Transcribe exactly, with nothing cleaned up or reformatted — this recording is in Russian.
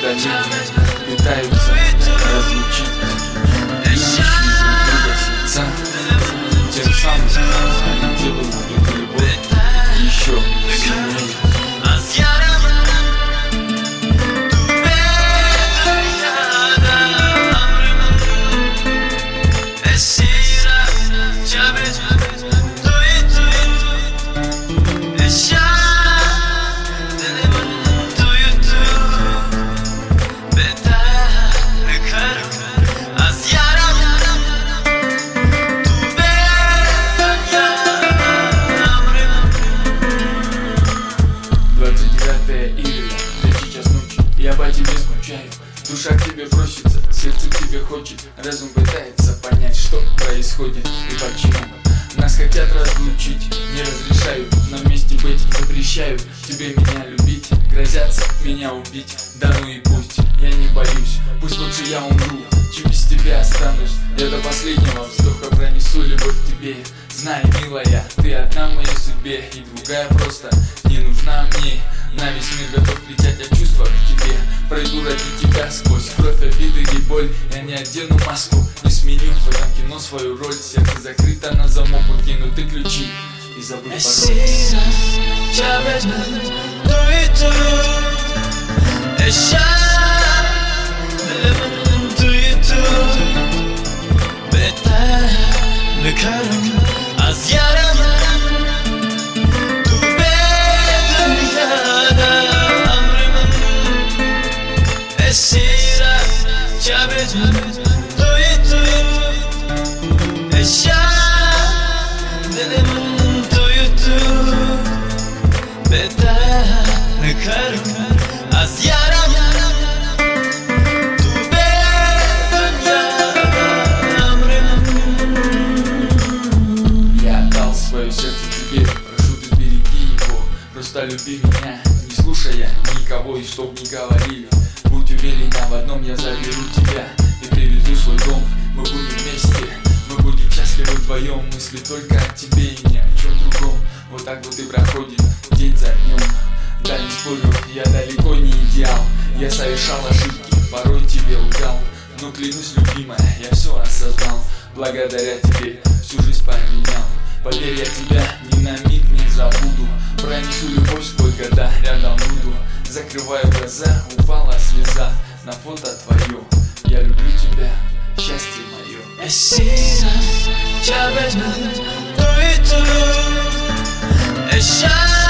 когда люди пытаются разлучить любящие друг друга сердца. Тем самым они делают эту любовь еще сильнее. Я по тебе скучаю, душа к тебе просится, сердце к тебе хочет, разум пытается понять, что происходит и почему. Нас хотят разлучить, не разрешают, но вместе быть запрещают. Тебе меня любить, грозятся меня убить, да ну и пусть, я не боюсь, пусть лучше я умру, чем без тебя останусь. Я до последнего вздоха пронесу любовь к тебе. Знай, милая, ты одна в моей судьбе, и другая просто не нужна мне. На весь мир готов кричать о чувствах к тебе. Пройду ради тебя сквозь кровь, обиды и боль. Я не одену маску, не сменю в этом кино свою роль. Сердце закрыто на замок, укинуты ключи и забудь пароль. Я отдал свое сердце тебе, прошу ты береги его. Просто люби меня, не слушая никого и чтоб не говорили. Будь уверена в одном, я заберу тебя и привезу в свой дом. Мы будем вместе, мы будем счастливы вдвоем. Мысли только о тебе и ни о чем другом. Вот так вот и проходит день за днем. Да не спорю, я далеко не идеал. Я совершал ошибки, порой тебе лгал. Но клянусь, любимая, я все осознал. Благодаря тебе всю жизнь поменял. Поверь, я тебя ни на миг не забуду. Пронесу любовь, сколько года рядом буду. Закрываю глаза, упала слеза на фото твое. Я люблю тебя, счастье мое. Esse